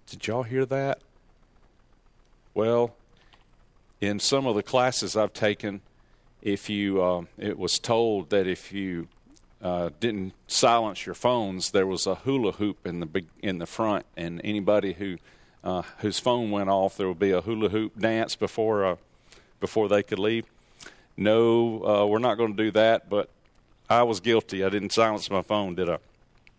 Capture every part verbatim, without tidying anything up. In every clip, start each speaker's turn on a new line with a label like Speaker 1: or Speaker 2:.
Speaker 1: Did y'all hear that? Well, in some of the classes I've taken, if you, uh, it was told that if you uh, didn't silence your phones, there was a hula hoop in the big, in the front, and anybody who uh, whose phone went off, there would be a hula hoop dance before uh, before they could leave. No, uh, we're not going to do that, but I was guilty. I didn't silence my phone, did I?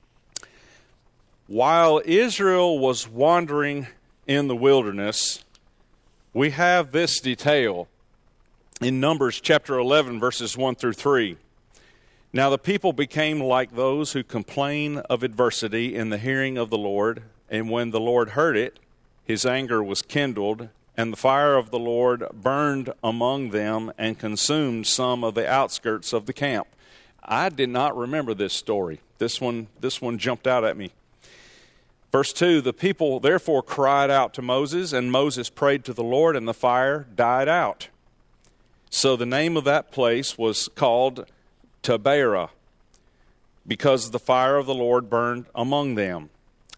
Speaker 1: While Israel was wandering in the wilderness, we have this detail in Numbers chapter eleven, verses one through three. Now the people became like those who complain of adversity in the hearing of the Lord, and when the Lord heard it, his anger was kindled, and the fire of the Lord burned among them and consumed some of the outskirts of the camp. I did not remember this story. This one, this one jumped out at me. Verse two, the people therefore cried out to Moses, and Moses prayed to the Lord, and the fire died out. So the name of that place was called Taberah, because the fire of the Lord burned among them.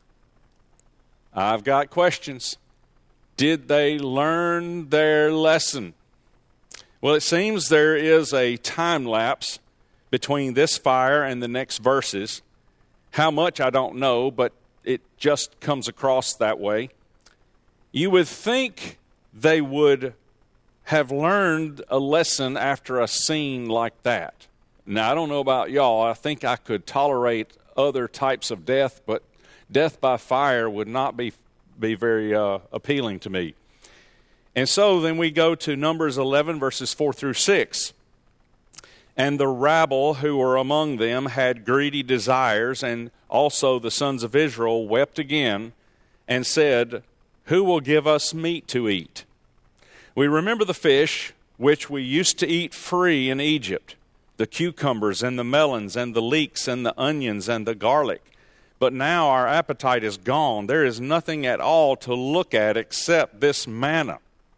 Speaker 1: I've got questions. Did they learn their lesson? Well, it seems there is a time lapse between this fire and the next verses. How much, I don't know, but it just comes across that way. You would think they would have learned a lesson after a scene like that. Now, I don't know about y'all. I think I could tolerate other types of death, but death by fire would not be, be very uh, appealing to me. And so then we go to Numbers eleven, verses four through six. And the rabble who were among them had greedy desires, and also the sons of Israel wept again and said, who will give us meat to eat? We remember the fish which we used to eat free in Egypt, the cucumbers and the melons and the leeks and the onions and the garlic. But now our appetite is gone. There is nothing at all to look at except this manna.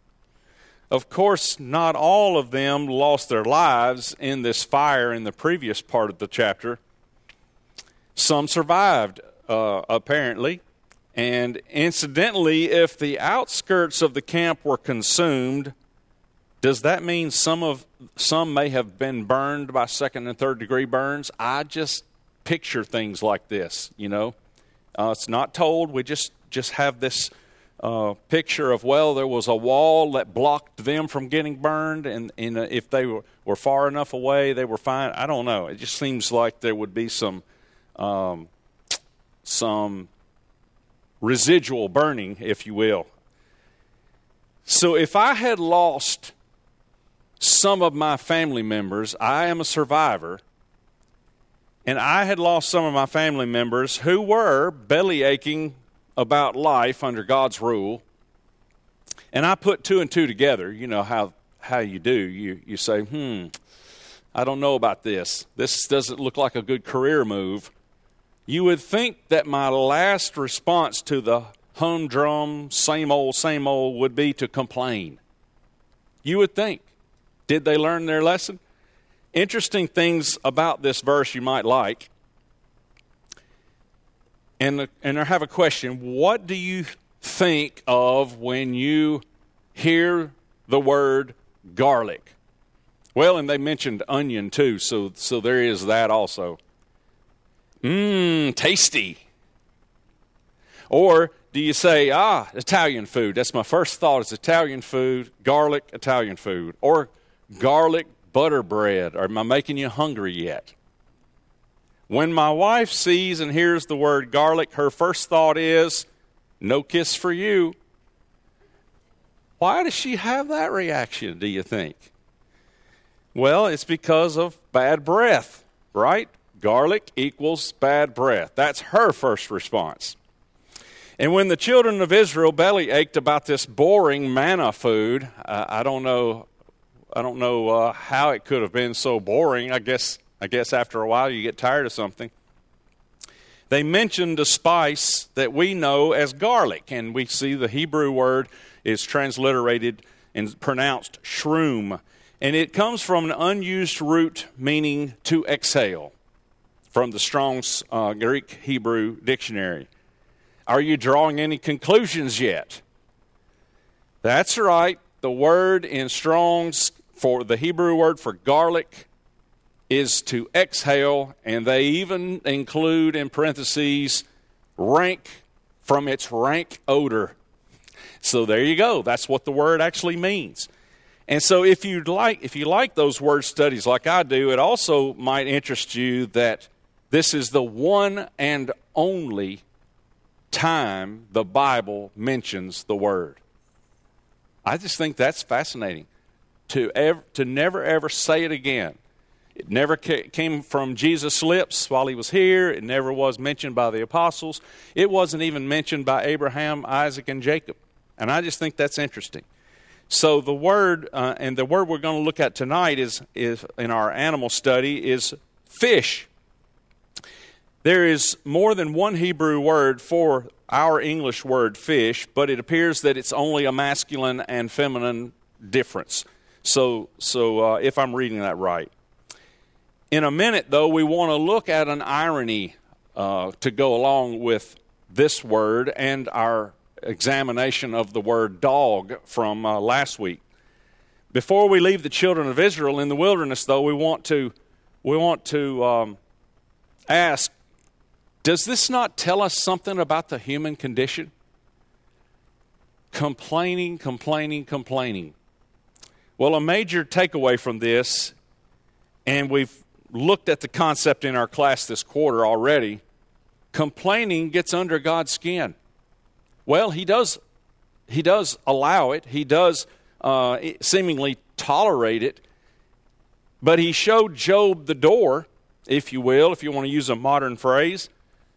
Speaker 1: Of course, not all of them lost their lives in this fire in the previous part of the chapter. Some survived, uh, apparently. And incidentally, if the outskirts of the camp were consumed, does that mean some of some may have been burned by second and third degree burns? I just picture things like this, you know. Uh, it's not told. We just, just have this uh, picture of, well, there was a wall that blocked them from getting burned, and, and uh, if they were, were far enough away, they were fine. I don't know. It just seems like there would be some um, some residual burning, if you will. So if I had lost some of my family members, I am a survivor, and I had lost some of my family members who were belly aching about life under God's rule, and I put two and two together. You know how, how you do. You, you say, hmm, I don't know about this. This doesn't look like a good career move. You would think that my last response to the humdrum, same old, same old would be to complain. You would think. Did they learn their lesson? Interesting things about this verse you might like. And, and I have a question. What do you think of when you hear the word garlic? Well, and they mentioned onion too, so, so there is that also. Mmm, tasty. Or do you say, ah, Italian food? That's my first thought is Italian food, garlic, Italian food. Or garlic butter bread. Or am I making you hungry yet? When my wife sees and hears the word garlic, her first thought is, no kiss for you. Why does she have that reaction, do you think? Well, it's because of bad breath, right? Garlic equals bad breath. That's her first response. And when the children of Israel belly ached about this boring manna food, uh, I don't know, I don't know uh, how it could have been so boring. I guess, I guess after a while you get tired of something. They mentioned a spice that we know as garlic, and we see the Hebrew word is transliterated and pronounced shroom, and it comes from an unused root meaning to exhale, from the Strong's uh, Greek Hebrew dictionary. Are you drawing any conclusions yet? That's right. The word in Strong's, for the Hebrew word for garlic, is to exhale, and they even include in parentheses rank, from its rank odor. So there you go. That's what the word actually means. And so if you like if you like those word studies like I do, it also might interest you that this is the one and only time the Bible mentions the word. I just think that's fascinating, to ever, to never ever say it again. It never came from Jesus' lips while he was here. It never was mentioned by the apostles. It wasn't even mentioned by Abraham, Isaac, and Jacob. And I just think that's interesting. So the word, uh, and the word we're going to look at tonight is, is in our animal study, is fish. There is more than one Hebrew word for our English word fish, but it appears that it's only a masculine and feminine difference. So, so uh, if I'm reading that right. In a minute, though, we want to look at an irony uh, to go along with this word and our examination of the word dog from uh, last week. Before we leave the children of Israel in the wilderness, though, we want to we want to um, ask, does this not tell us something about the human condition? Complaining, complaining, complaining. Well, a major takeaway from this, and we've looked at the concept in our class this quarter already, complaining gets under God's skin. Well, he does he does allow it. He does uh, seemingly tolerate it. But he showed Job the door, if you will, if you want to use a modern phrase.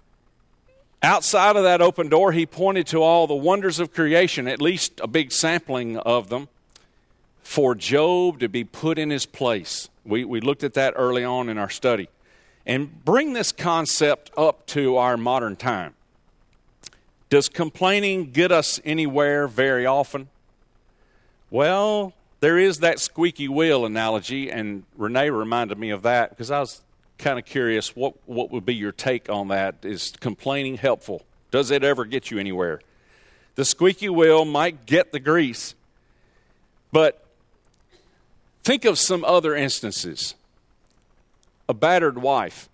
Speaker 1: Outside of that open door, he pointed to all the wonders of creation, at least a big sampling of them, for Job to be put in his place. We, we looked at that early on in our study. And bring this concept up to our modern time. Does complaining get us anywhere very often? Well, there is that squeaky wheel analogy, and Renee reminded me of that because I was kind of curious what, what would be your take on that. Is complaining helpful? Does it ever get you anywhere? The squeaky wheel might get the grease, but think of some other instances. A battered wife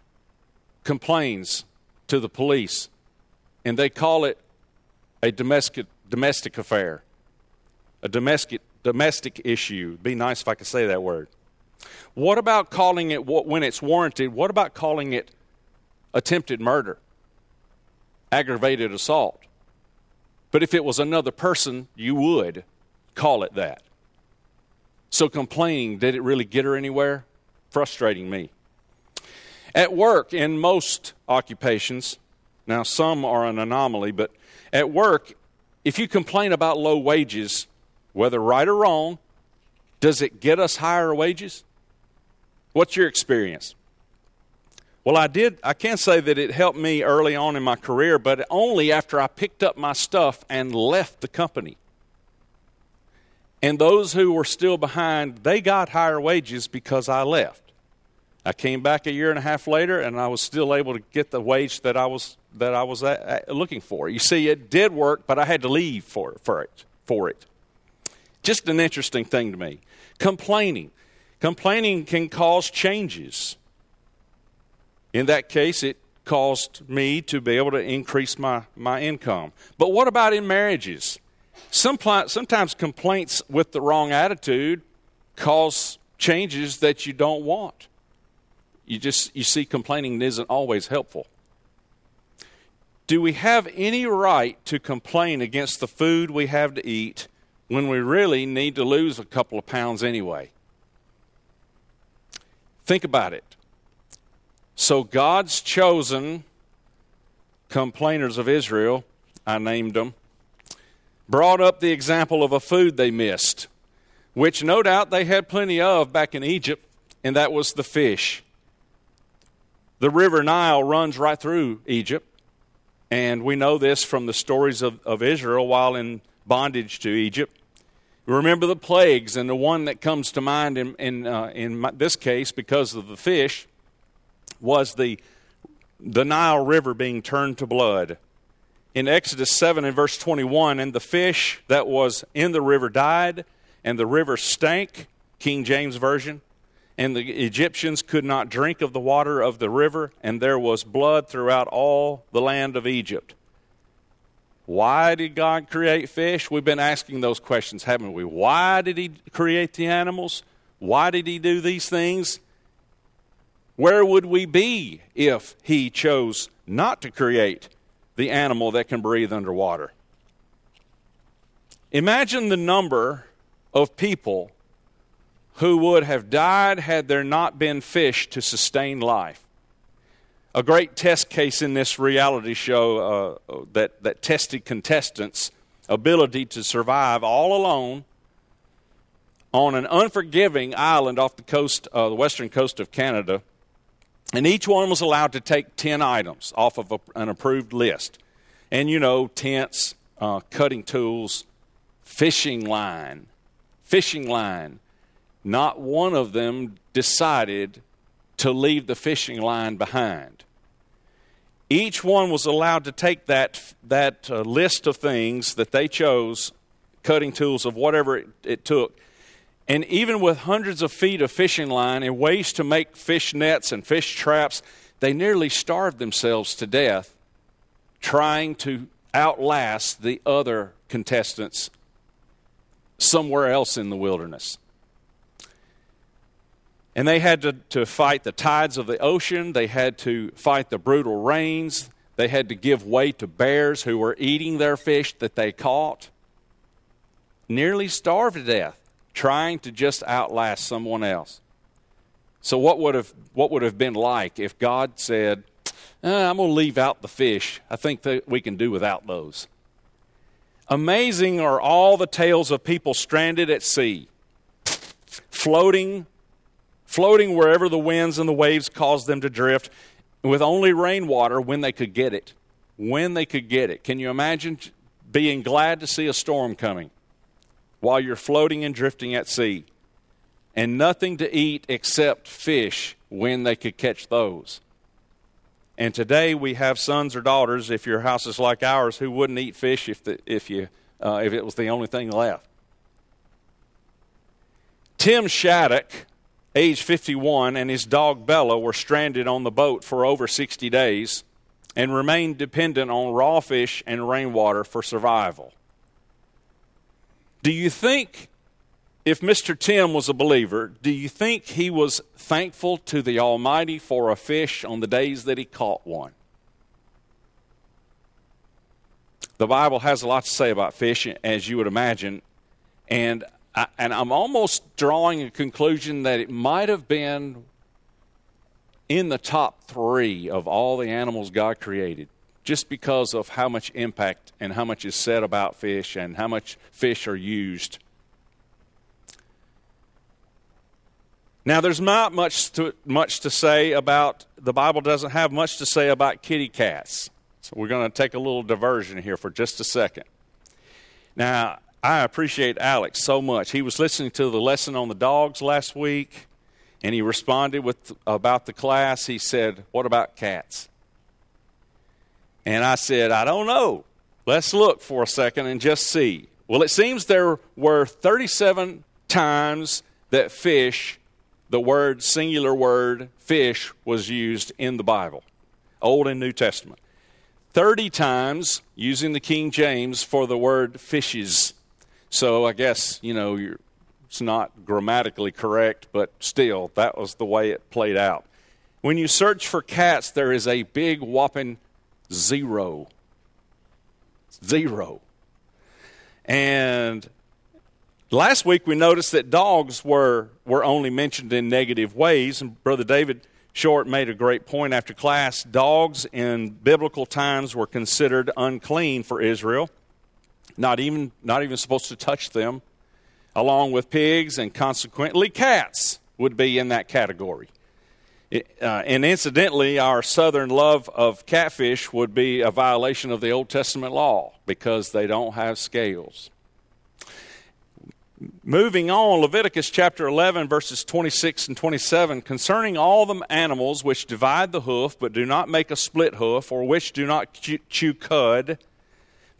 Speaker 1: complains to the police, and they call it a domestic domestic affair, a domestic domestic issue. It'd be nice if I could say that word. What about calling it, when it's warranted, what about calling it attempted murder, aggravated assault? But if it was another person, you would call it that. So complaining, did it really get her anywhere? Frustrating me. At work, in most occupations, now some are an anomaly, but at work, if you complain about low wages, whether right or wrong, does it get us higher wages? What's your experience? Well, I did. I can say that it helped me early on in my career, but only after I picked up my stuff and left the company. And those who were still behind, they got higher wages because I left. I came back a year and a half later, and I was still able to get the wage that I was that I was at, at, looking for. You see, it did work, but I had to leave for for it. For it. Just an interesting thing to me. Complaining. Complaining can cause changes. In that case, it caused me to be able to increase my, my income. But what about in marriages? Sometimes complaints with the wrong attitude cause changes that you don't want. You just, you see, complaining isn't always helpful. Do we have any right to complain against the food we have to eat when we really need to lose a couple of pounds anyway? Think about it. So God's chosen complainers of Israel, I named them, brought up the example of a food they missed, which no doubt they had plenty of back in Egypt, and that was the fish. The river Nile runs right through Egypt, and we know this from the stories of, of Israel while in bondage to Egypt. Remember the plagues, and the one that comes to mind in in, uh, in my, this case, because of the fish, was the the Nile River being turned to blood. in Exodus seven and verse twenty-one, and the fish that was in the river died, and the river stank, King James Version, and the Egyptians could not drink of the water of the river, and there was blood throughout all the land of Egypt. Why did God create fish? We've been asking those questions, haven't we? Why did he create the animals? Why did he do these things? Where would we be if he chose not to create the animal that can breathe underwater? Imagine the number of people who would have died had there not been fish to sustain life. A great test case in this reality show uh, that, that tested contestants' ability to survive all alone on an unforgiving island off the coast, uh, the western coast of Canada. And each one was allowed to take ten items off of a, an approved list. And, you know, tents, uh, cutting tools, fishing line, fishing line. Not one of them decided to leave the fishing line behind. Each one was allowed to take that, that uh, list of things that they chose, cutting tools of whatever it, it took. And even with hundreds of feet of fishing line and ways to make fish nets and fish traps, they nearly starved themselves to death trying to outlast the other contestants somewhere else in the wilderness. And they had to, to fight the tides of the ocean. They had to fight the brutal rains. They had to give way to bears who were eating their fish that they caught. Nearly starved to death, trying to just outlast someone else. So what would have what would have been like if God said, eh, I'm going to leave out the fish. I think that we can do without those. Amazing are all the tales of people stranded at sea, floating floating wherever the winds and the waves caused them to drift, with only rainwater when they could get it. When they could get it. Can you imagine being glad to see a storm coming while you're floating and drifting at sea, and nothing to eat except fish when they could catch those? And today we have sons or daughters, if your house is like ours, who wouldn't eat fish if the, if you uh, if it was the only thing left. Tim Shattuck, age fifty-one, and his dog Bella were stranded on the boat for over sixty days and remained dependent on raw fish and rainwater for survival. Do you think, if Mister Tim was a believer, do you think he was thankful to the Almighty for a fish on the days that he caught one? The Bible has a lot to say about fish, as you would imagine, and I, and I'm almost drawing a conclusion that it might have been in the top three of all the animals God created, just because of how much impact and how much is said about fish and how much fish are used. Now, there's not much to, much to say about, the Bible doesn't have much to say about kitty cats. So we're going to take a little diversion here for just a second. Now, I appreciate Alex so much. He was listening to the lesson on the dogs last week, and he responded with about the class. He said, "What about cats?" And I said, "I don't know. Let's look for a second and just see." Well, it seems there were thirty-seven times that fish, the word, singular word, fish, was used in the Bible, Old and New Testament. thirty times using the King James for the word fishes. So I guess, you know, you're, it's not grammatically correct, but still, that was the way it played out. When you search for cats, there is a big whopping zero. Zero. And last week we noticed that dogs were, were only mentioned in negative ways, and Brother David Short made a great point after class. Dogs in biblical times were considered unclean for Israel. Not even, not even supposed to touch them, along with pigs, and consequently cats would be in that category. It, uh, and incidentally, our southern love of catfish would be a violation of the Old Testament law because they don't have scales. Moving on, Leviticus chapter eleven, verses twenty-six and twenty-seven, concerning all the animals which divide the hoof but do not make a split hoof, or which do not chew cud,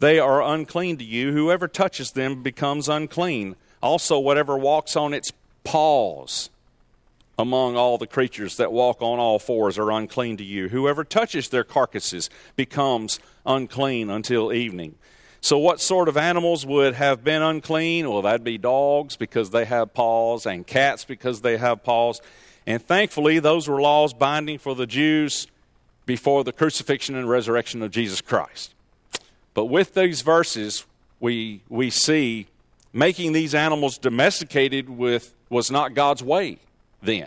Speaker 1: they are unclean to you. Whoever touches them becomes unclean. Also, whatever walks on its paws among all the creatures that walk on all fours are unclean to you. Whoever touches their carcasses becomes unclean until evening. So what sort of animals would have been unclean? Well, that'd be dogs because they have paws, and cats because they have paws. And thankfully, those were laws binding for the Jews before the crucifixion and resurrection of Jesus Christ. But with these verses, we we see making these animals domesticated with was not God's way then.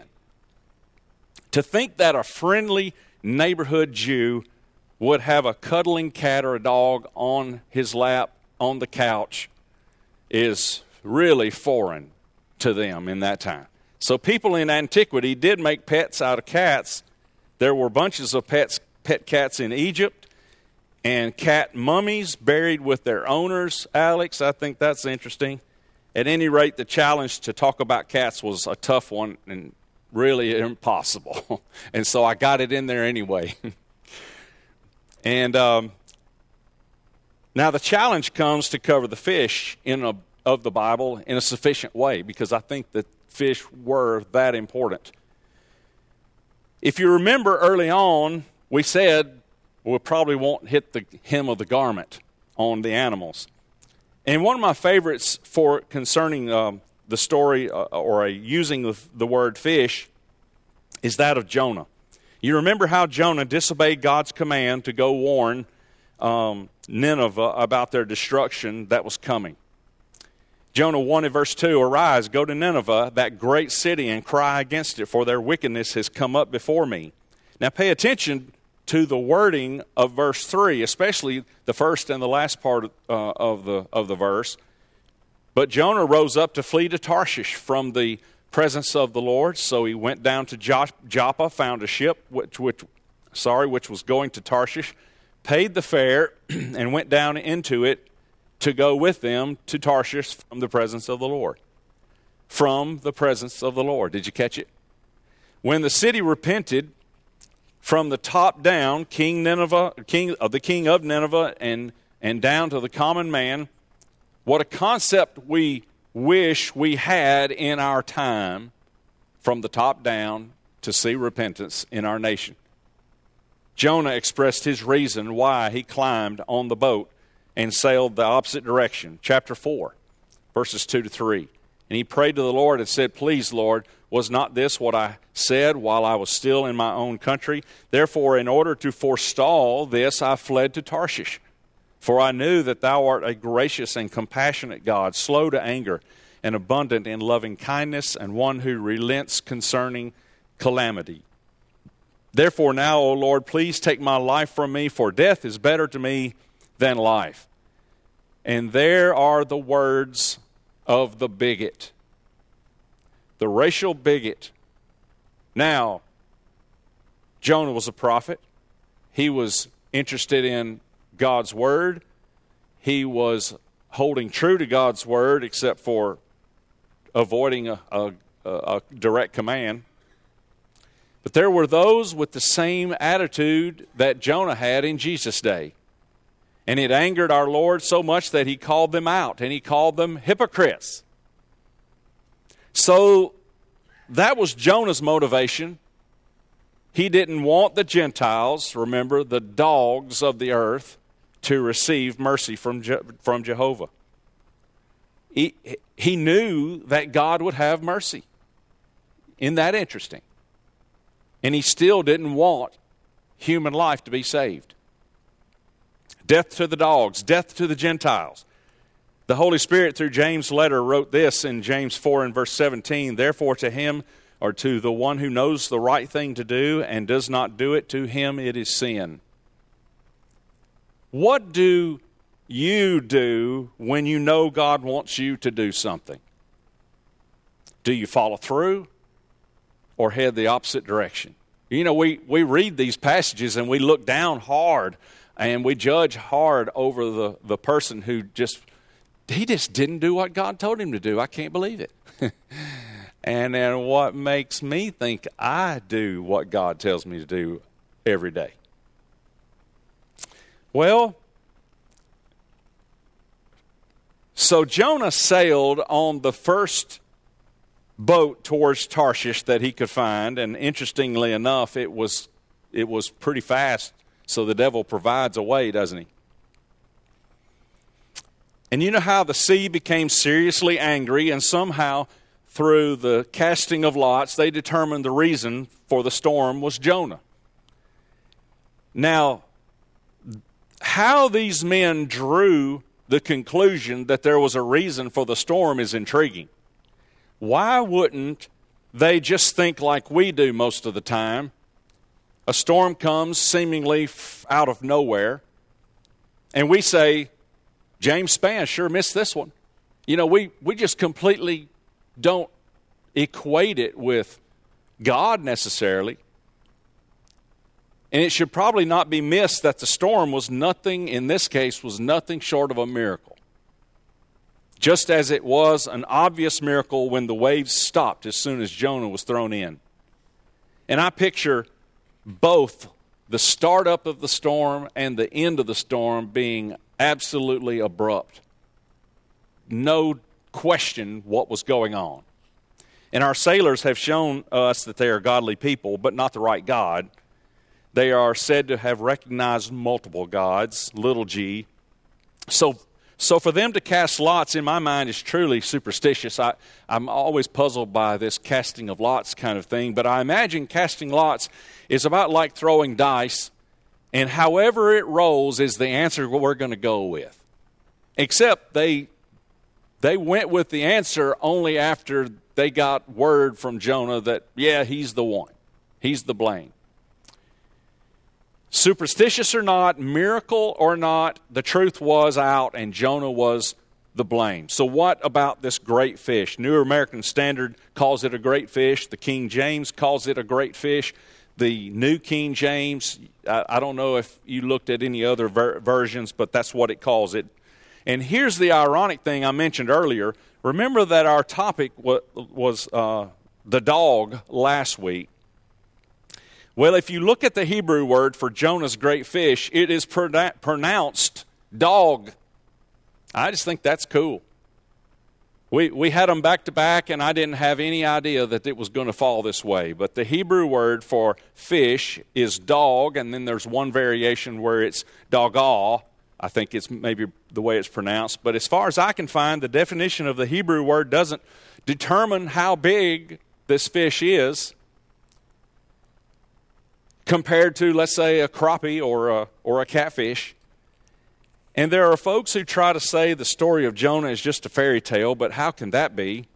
Speaker 1: To think that a friendly neighborhood Jew would have a cuddling cat or a dog on his lap on the couch is really foreign to them in that time. So people in antiquity did make pets out of cats. There were bunches of pets, pet cats in Egypt, and cat mummies buried with their owners. Alex, I think that's interesting. At any rate, the challenge to talk about cats was a tough one and really impossible. And so I got it in there anyway. And um, now the challenge comes to cover the fish in a, of the Bible in a sufficient way, because I think that fish were that important. If you remember early on, we said we probably won't hit the hem of the garment on the animals. And one of my favorites for concerning um, the story uh, or uh, using the, the word fish is that of Jonah. You remember how Jonah disobeyed God's command to go warn um, Nineveh about their destruction that was coming. Jonah one in verse two, "Arise, go to Nineveh, that great city, and cry against it, for their wickedness has come up before me." Now pay attention to the wording of verse three, especially the first and the last part uh, of the of the verse. "But Jonah rose up to flee to Tarshish from the presence of the Lord. So he went down to Joppa, found a ship which, which, sorry, which was going to Tarshish, paid the fare, and went down into it to go with them to Tarshish from the presence of the Lord." From the presence of the Lord. Did you catch it? When the city repented, from the top down, King Nineveh, king of the king of Nineveh, and and down to the common man, what a concept we wish we had in our time, from the top down, to see repentance in our nation. Jonah expressed his reason why he climbed on the boat and sailed the opposite direction. Chapter four, verses two to three. "And he prayed to the Lord and said, 'Please, Lord, was not this what I said while I was still in my own country? Therefore, in order to forestall this, I fled to Tarshish. For I knew that thou art a gracious and compassionate God, slow to anger and abundant in loving kindness, and one who relents concerning calamity. Therefore now, O Lord, please take my life from me, for death is better to me than life.'" And there are the words of the bigot, the racial bigot. Now, Jonah was a prophet. He was interested in God's word. He was holding true to God's word, except for avoiding a, a, a direct command. But there were those with the same attitude that Jonah had in Jesus' day. And it angered our Lord so much that he called them out, and he called them hypocrites. So that was Jonah's motivation. He didn't want the Gentiles, remember, the dogs of the earth, to receive mercy from Je- from Jehovah. He, he knew that God would have mercy. Isn't that interesting? And he still didn't want human life to be saved. Death to the dogs, death to the Gentiles. The Holy Spirit, through James' letter, wrote this in James four and verse seventeen, "Therefore to him, or to the one who knows the right thing to do and does not do it, to him it is sin." What do you do when you know God wants you to do something? Do you follow through or head the opposite direction? You know, we, we read these passages and we look down hard and we judge hard over the, the person who just, he just didn't do what God told him to do. I can't believe it. And then what makes me think I do what God tells me to do every day? Well, So Jonah sailed on the first boat towards Tarshish that he could find, and interestingly enough, it was it was pretty fast, so the devil provides a way, doesn't he? And you know how the sea became seriously angry, and somehow through the casting of lots, they determined the reason for the storm was Jonah. Now, how these men drew the conclusion that there was a reason for the storm is intriguing. Why wouldn't they just think like we do most of the time? A storm comes seemingly out of nowhere, and we say, James Spann sure missed this one. You know, we, we just completely don't equate it with God necessarily. And it should probably not be missed that the storm was nothing, in this case, was nothing short of a miracle. Just as it was an obvious miracle when the waves stopped as soon as Jonah was thrown in. And I picture both the startup of the storm and the end of the storm being absolutely abrupt. No question what was going on. And our sailors have shown us that they are godly people, but not the right God. They are said to have recognized multiple gods, little g. So, so for them to cast lots, in my mind, is truly superstitious. I, I'm always puzzled by this casting of lots kind of thing, but I imagine casting lots is about like throwing dice, and however it rolls is the answer we're going to go with. Except they they went with the answer only after they got word from Jonah that, yeah, he's the one. He's the blame. Superstitious or not, miracle or not, the truth was out and Jonah was the blame. So what about this great fish? New American Standard calls it a great fish. The King James calls it a great fish. The New King James, I, I don't know if you looked at any other ver- versions, but that's what it calls it. And here's the ironic thing I mentioned earlier. Remember that our topic was, was uh, the dog last week. Well, if you look at the Hebrew word for Jonah's great fish, it is pronounced dog. I just think that's cool. We we had them back to back, and I didn't have any idea that it was going to fall this way. But the Hebrew word for fish is dog, and then there's one variation where it's dogah. I think it's maybe the way it's pronounced. But as far as I can find, the definition of the Hebrew word doesn't determine how big this fish is compared to, let's say, a crappie or a, or a catfish. And there are folks who try to say the story of Jonah is just a fairy tale, but how can that be?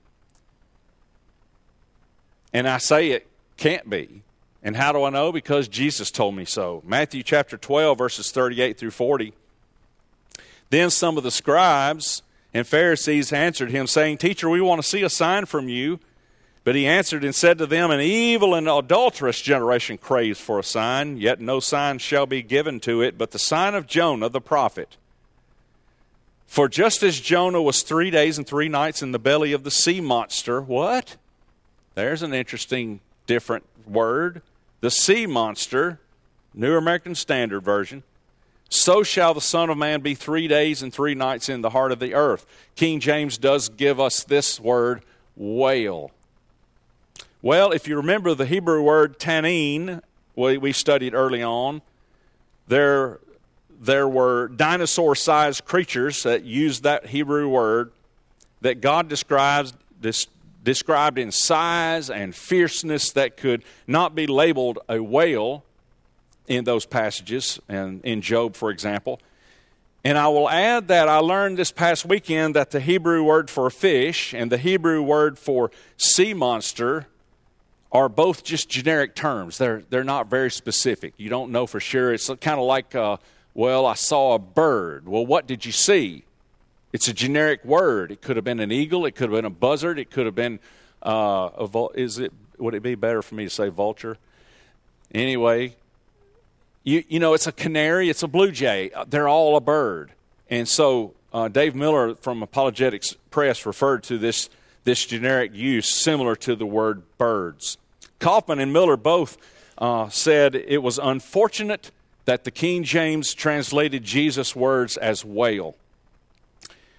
Speaker 1: And I say it can't be. And how do I know? Because Jesus told me so. Matthew chapter twelve, verses thirty-eight through forty. Then some of the scribes and Pharisees answered him, saying, Teacher, we want to see a sign from you. But he answered and said to them, An evil and adulterous generation craves for a sign, yet no sign shall be given to it, but the sign of Jonah the prophet. For just as Jonah was three days and three nights in the belly of the sea monster, what? There's an interesting, different word. The sea monster, New American Standard Version. So shall the Son of Man be three days and three nights in the heart of the earth. King James does give us this word, whale. Well, if you remember the Hebrew word tannin, we, we studied early on, there, there were dinosaur-sized creatures that used that Hebrew word that God describes, des, described in size and fierceness that could not be labeled a whale in those passages, and in Job, for example. And I will add that I learned this past weekend that the Hebrew word for fish and the Hebrew word for sea monster are both just generic terms. They're they're not very specific. You don't know for sure. It's kind of like, uh, well, I saw a bird. Well, what did you see? It's a generic word. It could have been an eagle. It could have been a buzzard. It could have been uh, a vul- is it? Would it be better for me to say vulture? Anyway, you you know, it's a canary. It's a blue jay. They're all a bird. And so uh, Dave Miller from Apologetics Press referred to this. This generic use similar to the word birds. Kaufman and Miller both uh, said it was unfortunate that the King James translated Jesus' words as whale.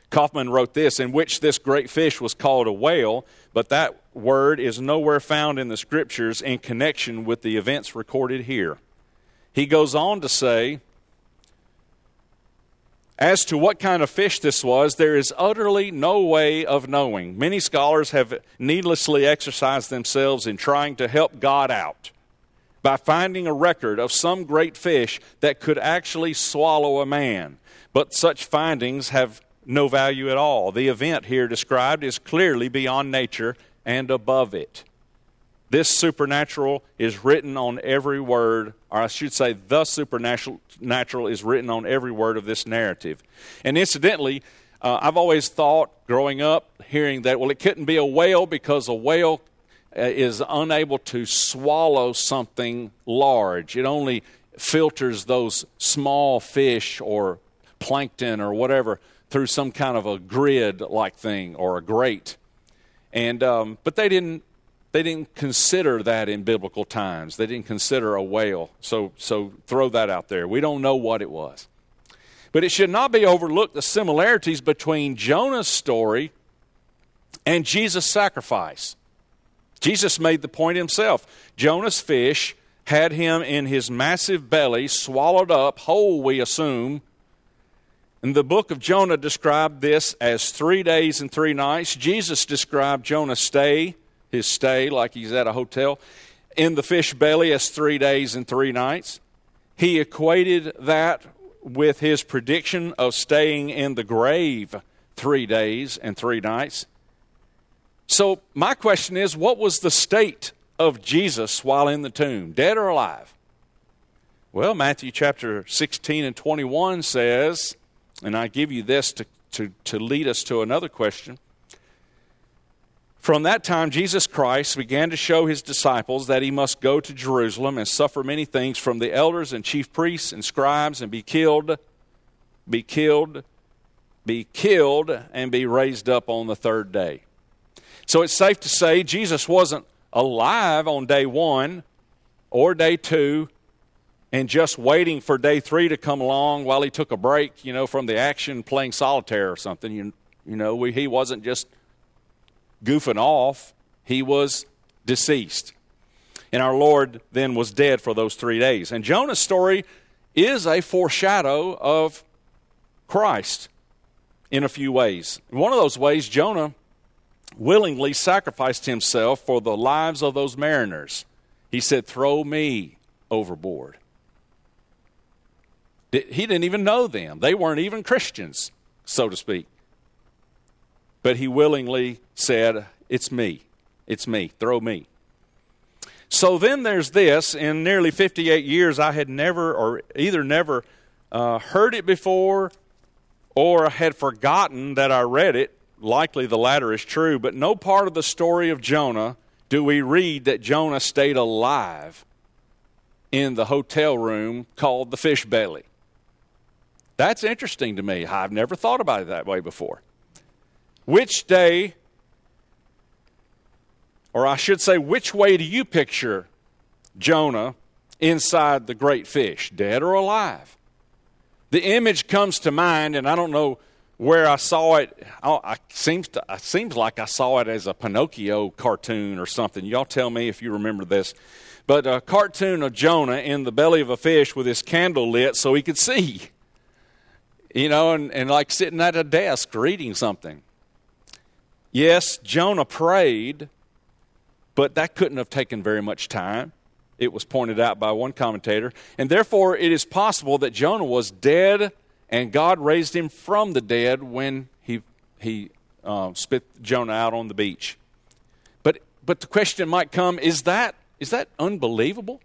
Speaker 1: Kaufman wrote this, in which this great fish was called a whale, but that word is nowhere found in the Scriptures in connection with the events recorded here. He goes on to say, as to what kind of fish this was, there is utterly no way of knowing. Many scholars have needlessly exercised themselves in trying to help God out by finding a record of some great fish that could actually swallow a man. But such findings have no value at all. The event here described is clearly beyond nature and above it. This supernatural is written on every word, or I should say the supernatural natural is written on every word of this narrative. And incidentally, uh, I've always thought growing up, hearing that, well, it couldn't be a whale because a whale uh, is unable to swallow something large. It only filters those small fish or plankton or whatever through some kind of a grid-like thing or a grate. And um, but they didn't they didn't consider that in biblical times. They didn't consider a whale. So so throw that out there. We don't know what it was. But it should not be overlooked the similarities between Jonah's story and Jesus' sacrifice. Jesus made the point himself. Jonah's fish had him in his massive belly, swallowed up, whole, we assume. And the book of Jonah described this as three days and three nights. Jesus described Jonah's stay, his stay, like he's at a hotel, in the fish belly as three days and three nights. He equated that with his prediction of staying in the grave three days and three nights. So my question is, what was the state of Jesus while in the tomb, dead or alive? Well, Matthew chapter sixteen and twenty-one says, and I give you this to, to, to lead us to another question. From that time, Jesus Christ began to show his disciples that he must go to Jerusalem and suffer many things from the elders and chief priests and scribes and be killed, be killed, be killed, and be raised up on the third day. So it's safe to say Jesus wasn't alive on day one or day two and just waiting for day three to come along while he took a break, you know, from the action playing solitaire or something. You, you know, we, he wasn't just goofing off. He was deceased. And our Lord then was dead for those three days. And Jonah's story is a foreshadow of Christ in a few ways. In one of those ways, Jonah willingly sacrificed himself for the lives of those mariners. He said, throw me overboard. He didn't even know them. They weren't even Christians, so to speak. But he willingly said, it's me. It's me. Throw me. So then there's this. In nearly fifty-eight years, I had never, or either never uh, heard it before or had forgotten that I read it. Likely the latter is true, but no part of the story of Jonah do we read that Jonah stayed alive in the hotel room called the fish belly. That's interesting to me. I've never thought about it that way before. Which day, or I should say, which way do you picture Jonah inside the great fish, dead or alive? The image comes to mind, and I don't know where I saw it. Oh, I seems to, it seems like I saw it as a Pinocchio cartoon or something. Y'all tell me if you remember this. But a cartoon of Jonah in the belly of a fish with his candle lit so he could see. You know, and, and like sitting at a desk reading something. Yes, Jonah prayed, but that couldn't have taken very much time. It was pointed out by one commentator. And therefore, it is possible that Jonah was dead and God raised him from the dead when he he uh, spit Jonah out on the beach. But but the question might come, is that is that unbelievable?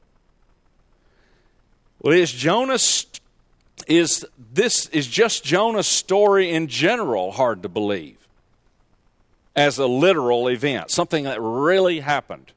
Speaker 1: Well, is Jonah's is this is just Jonah's story in general hard to believe as a literal event, something that really happened?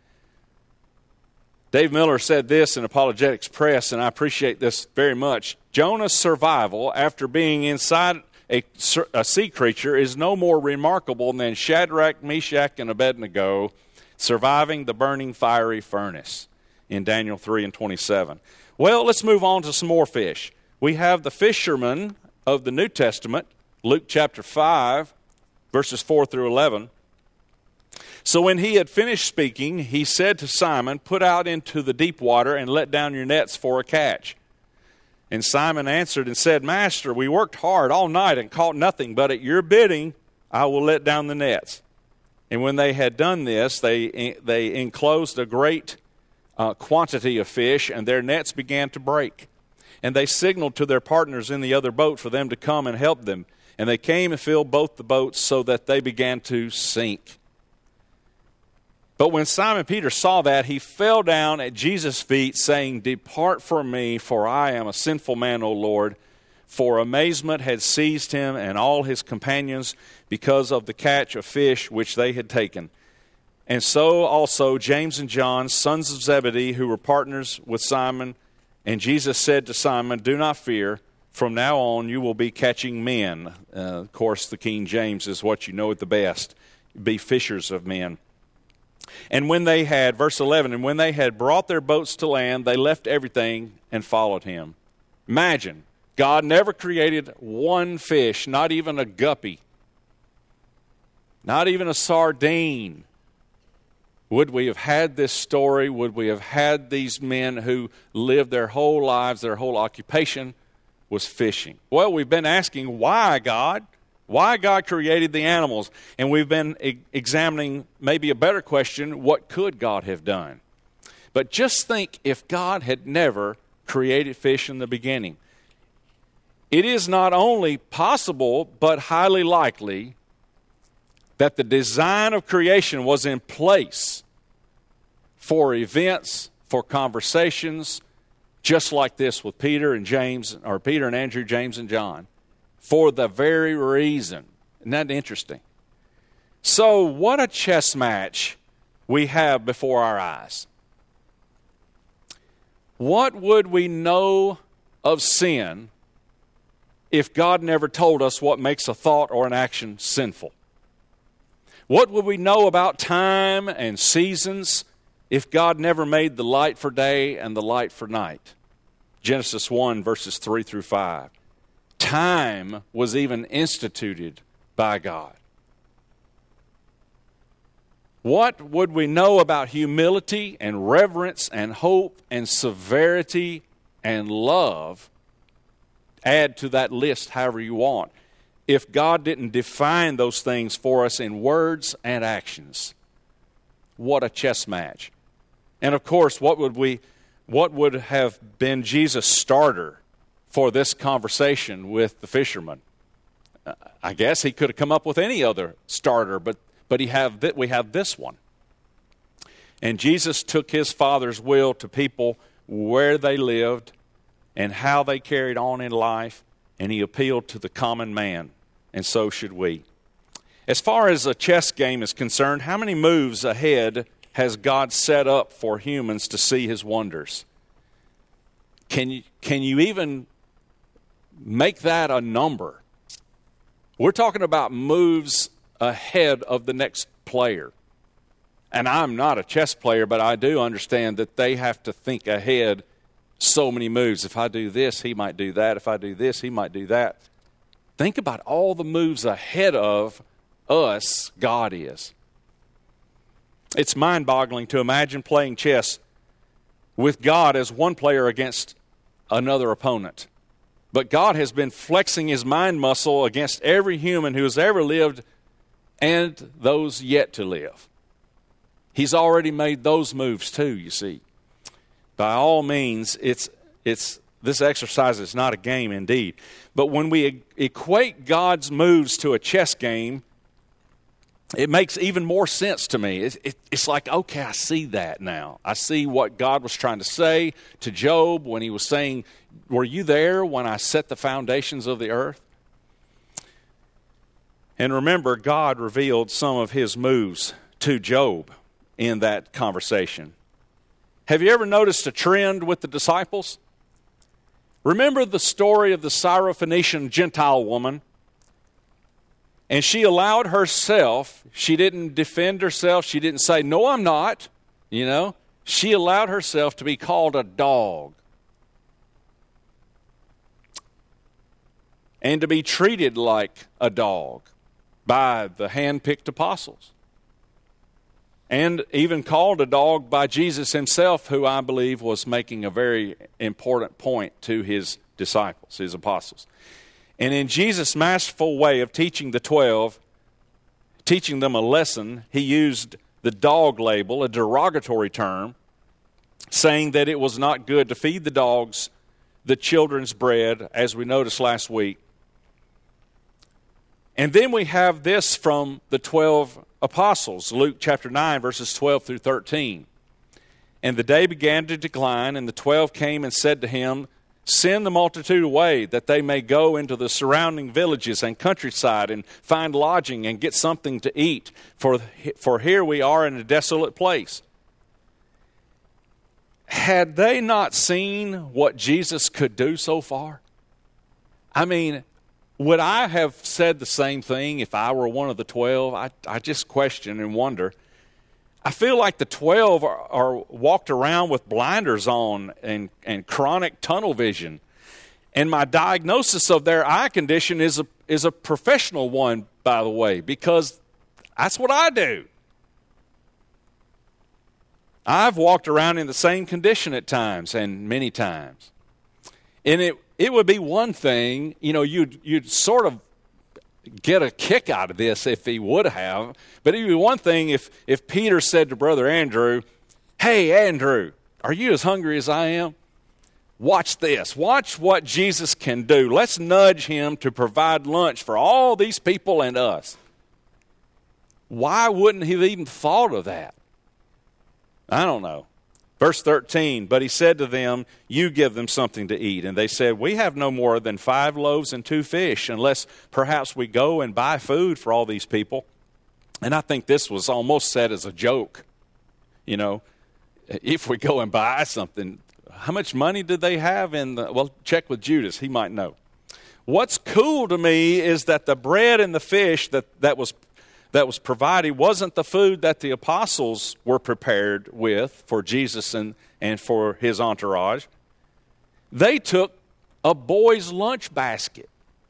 Speaker 1: Dave Miller said this in Apologetics Press, and I appreciate this very much. Jonah's survival after being inside a, a sea creature is no more remarkable than Shadrach, Meshach, and Abednego surviving the burning fiery furnace in Daniel three and twenty-seven. Well, let's move on to some more fish. We have the fishermen of the New Testament Luke chapter five, verses four through eleven. So when he had finished speaking, he said to Simon, "Put out into the deep water and let down your nets for a catch." And Simon answered and said, "Master, we worked hard all night and caught nothing, but at your bidding I will let down the nets." And when they had done this, they they enclosed a great uh, quantity of fish, and their nets began to break. And they signaled to their partners in the other boat for them to come and help them. And they came and filled both the boats so that they began to sink. But when Simon Peter saw that, he fell down at Jesus' feet, saying, "Depart from me, for I am a sinful man, O Lord." For amazement had seized him and all his companions because of the catch of fish which they had taken. And so also James and John, sons of Zebedee, who were partners with Simon. And Jesus said to Simon, "Do not fear. From now on you will be catching men." Uh, of course, the King James is what you know at the best. Be fishers of men. And when they had, verse eleven, and when they had brought their boats to land, they left everything and followed him. Imagine, God never created one fish, not even a guppy, not even a sardine. Would we have had this story? Would we have had these men who lived their whole lives, their whole occupation was fishing? Well, we've been asking, why, God? Why God created the animals? And we've been e- examining maybe a better question, what could God have done? But just think if God had never created fish in the beginning. It is not only possible, but highly likely that the design of creation was in place for events, for conversations, just like this with Peter and James, or Peter and Andrew, James and John, for the very reason. Isn't that interesting? So what a chess match we have before our eyes. What would we know of sin if God never told us what makes a thought or an action sinful? What would we know about time and seasons if God never made the light for day and the light for night? Genesis one, verses three through five. Time was even instituted by God. What would we know about humility and reverence and hope and severity and love? Add to that list however you want, if God didn't define those things for us in words and actions. What a chess match. And of course, what would we, what would have been Jesus' starter for this conversation with the fishermen? I guess he could have come up with any other starter, but but he have th- we have this one. And Jesus took his Father's will to people where they lived and how they carried on in life, and he appealed to the common man, and so should we. As far as a chess game is concerned, how many moves ahead has God set up for humans to see his wonders? Can you, can you even make that a number? We're talking about moves ahead of the next player. And I'm not a chess player, but I do understand that they have to think ahead so many moves. If I do this, he might do that. If I do this, he might do that. Think about all the moves ahead of us God is. It's mind-boggling to imagine playing chess with God as one player against another opponent. But God has been flexing his mind muscle against every human who has ever lived and those yet to live. He's already made those moves too, you see. By all means, it's it's this exercise is not a game indeed. But when we equate God's moves to a chess game, it makes even more sense to me. It, it, it's like, okay, I see that now. I see what God was trying to say to Job when he was saying, were you there when I set the foundations of the earth? And remember, God revealed some of his moves to Job in that conversation. Have you ever noticed a trend with the disciples? Remember the story of the Syrophoenician Gentile woman? And she allowed herself, she didn't defend herself, she didn't say, no, I'm not, you know. She allowed herself to be called a dog. and to be treated like a dog by the hand-picked apostles. And even called a dog by Jesus himself, who I believe was making a very important point to his disciples, his apostles. And in Jesus' masterful way of teaching the twelve, teaching them a lesson, he used the dog label, a derogatory term, saying that it was not good to feed the dogs the children's bread, as we noticed last week. And then we have this from the twelve apostles, Luke chapter nine, verses twelve through thirteen. And the day began to decline, and the twelve came and said to him, send the multitude away, that they may go into the surrounding villages and countryside and find lodging and get something to eat, for, for here we are in a desolate place. Had they not seen what Jesus could do so far? I mean, would I have said the same thing if I were one of the twelve? I, I just question and wonder. I feel like the twelve are, are walked around with blinders on and, and chronic tunnel vision. And my diagnosis of their eye condition is a, is a professional one, by the way, because that's what I do. I've walked around in the same condition at times, and many times. And it it would be one thing, you know, you'd you'd sort of get a kick out of this if he would have. But it would be one thing if, if Peter said to Brother Andrew, hey, Andrew, are you as hungry as I am? Watch this. Watch what Jesus can do. Let's nudge him to provide lunch for all these people and us. Why wouldn't he have even thought of that? I don't know. Verse thirteen, but he said to them, you give them something to eat. And they said, we have no more than five loaves and two fish, unless perhaps we go and buy food for all these people. And I think this was almost said as a joke. You know, if we go and buy something, how much money did they have in the, well, check with Judas, he might know. What's cool to me is that the bread and the fish that, that was that was provided wasn't the food that the apostles were prepared with for Jesus and, and for his entourage. They took a boy's lunch basket.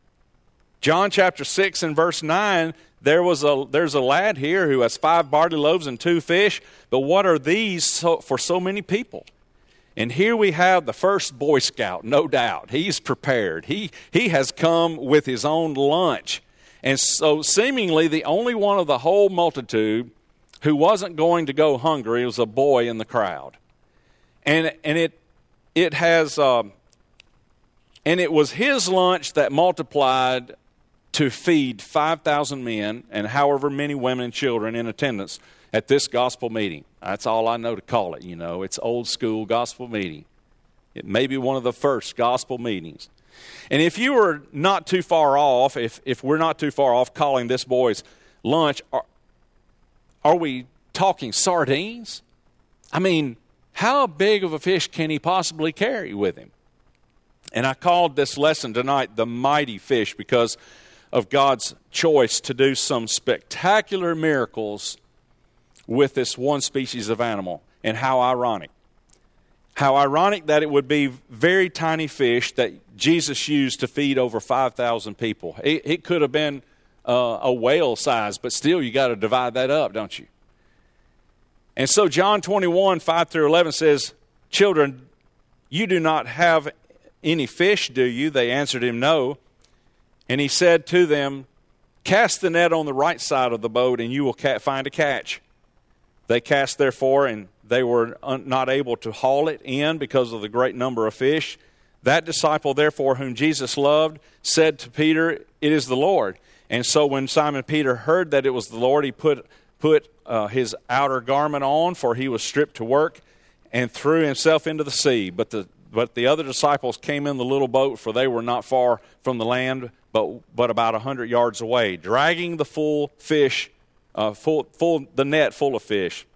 Speaker 1: John chapter six and verse nine, there was a there's a lad here who has five barley loaves and two fish, but what are these so, for so many people? And here we have the first Boy Scout, no doubt. He's prepared. He he has come with his own lunch. And so seemingly the only one of the whole multitude who wasn't going to go hungry was a boy in the crowd. And and it it has um, and it was his lunch that multiplied to feed five thousand men and however many women and children in attendance at this gospel meeting. That's all I know to call it, you know. It's old school gospel meeting. It may be one of the first gospel meetings. And if you were not too far off, if, if we're not too far off calling this boy's lunch, are, are we talking sardines? I mean, how big of a fish can he possibly carry with him? And I called this lesson tonight the mighty fish because of God's choice to do some spectacular miracles with this one species of animal. And how ironic. How ironic that it would be very tiny fish that Jesus used to feed over five thousand people. It, it could have been uh, a whale size, but still you got to divide that up, don't you? And so John twenty-one, five through eleven says, children, you do not have any fish, do you? They answered him, no. And he said to them, cast the net on the right side of the boat and you will ca- find a catch. They cast therefore, and they were un- not able to haul it in because of the great number of fish. That disciple, therefore, whom Jesus loved, said to Peter, it is the Lord. And so when Simon Peter heard that it was the Lord, he put put uh, his outer garment on, for he was stripped to work, and threw himself into the sea. But the but the other disciples came in the little boat, for they were not far from the land, but but about a hundred yards away, dragging the full fish, uh, full full the net full of fish.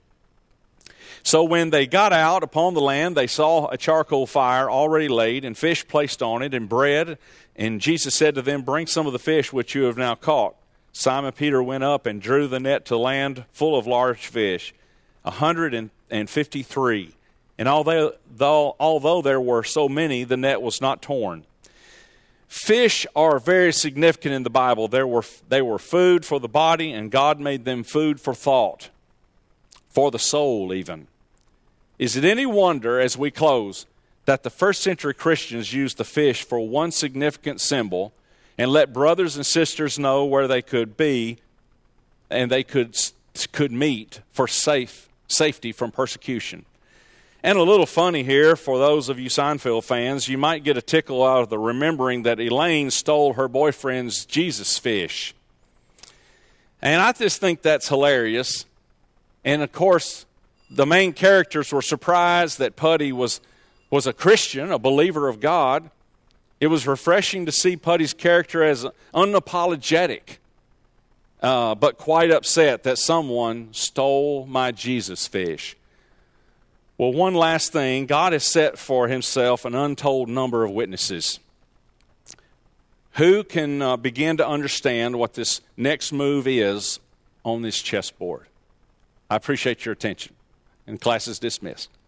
Speaker 1: So when they got out upon the land, they saw a charcoal fire already laid, and fish placed on it, and bread. And Jesus said to them, bring some of the fish which you have now caught. Simon Peter went up and drew the net to land full of large fish, a hundred and fifty-three. And although, though, although there were so many, the net was not torn. Fish are very significant in the Bible. They were, they were food for the body, and God made them food for thought, for the soul even. Is it any wonder, as we close, that the first century Christians used the fish for one significant symbol and let brothers and sisters know where they could be and they could, could meet for safe safety from persecution? And a little funny here, for those of you Seinfeld fans, you might get a tickle out of the remembering that Elaine stole her boyfriend's Jesus fish. And I just think that's hilarious. And of course, the main characters were surprised that Putty was, was a Christian, a believer of God. It was refreshing to see Putty's character as unapologetic, uh, but quite upset that someone stole my Jesus fish. Well, one last thing, God has set for himself an untold number of witnesses who can uh, begin to understand what this next move is on this chessboard. I appreciate your attention, and class is dismissed.